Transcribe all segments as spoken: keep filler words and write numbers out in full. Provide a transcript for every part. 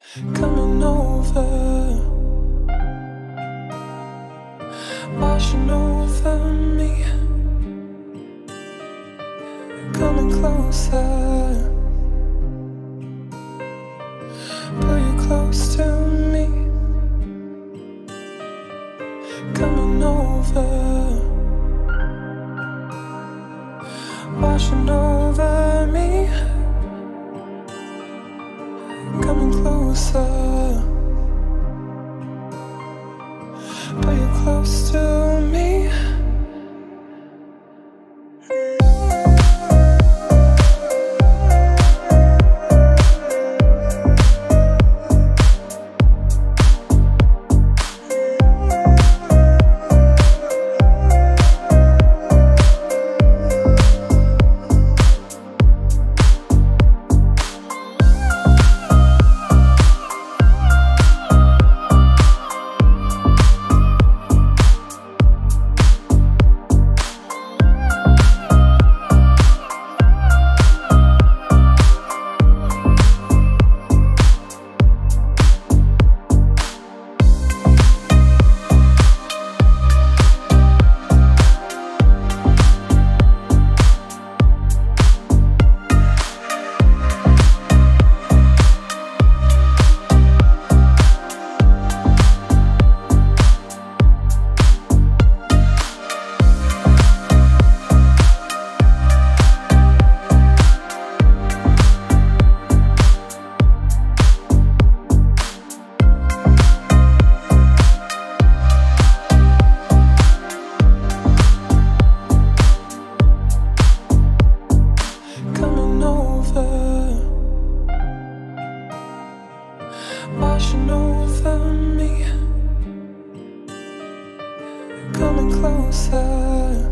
coming over, washing over me, coming closer, pull you close to me, coming over, washing over me, coming closer, pull you close to me. Washing over me, coming closer,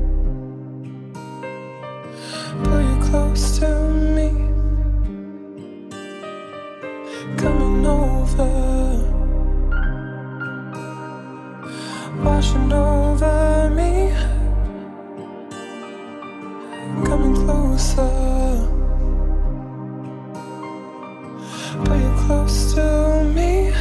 pull you close to me, coming over, washing over me, coming closer, pull you close to me.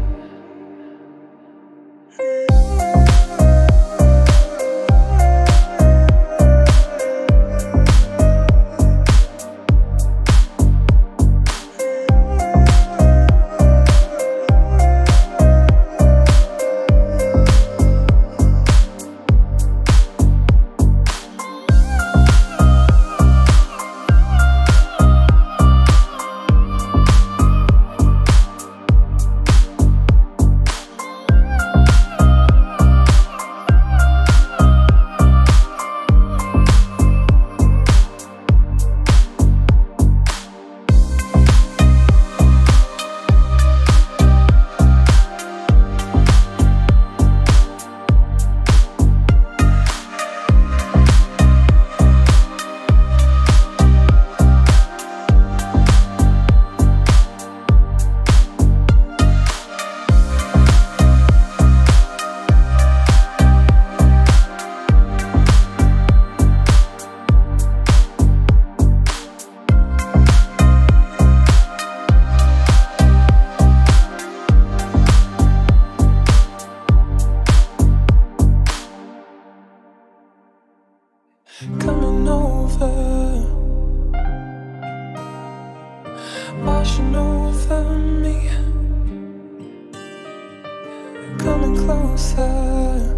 Coming over, washing over me, coming closer,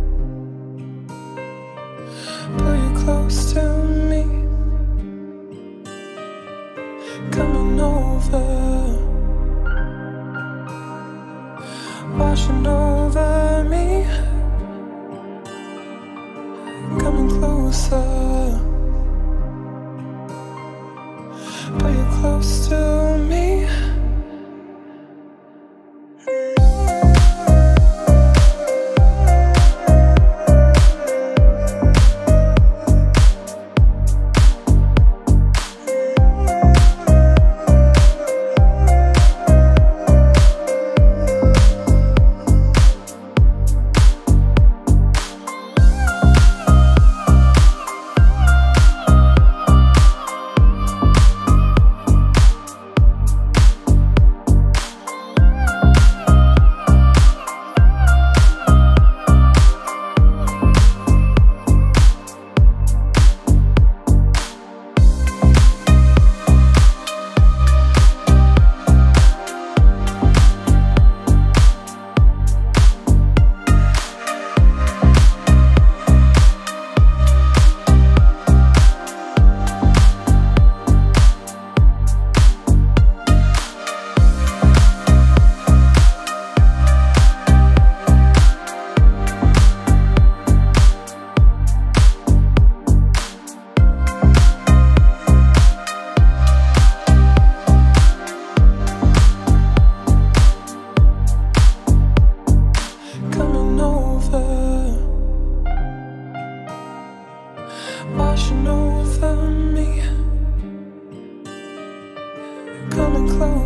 pull you close to me, coming over, washing over me, coming closer, pull you close to me.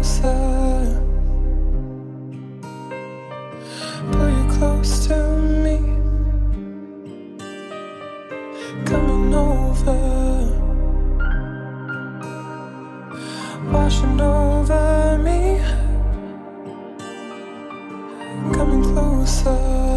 closer. Pull you close to me. Coming over, washing over me. Coming closer.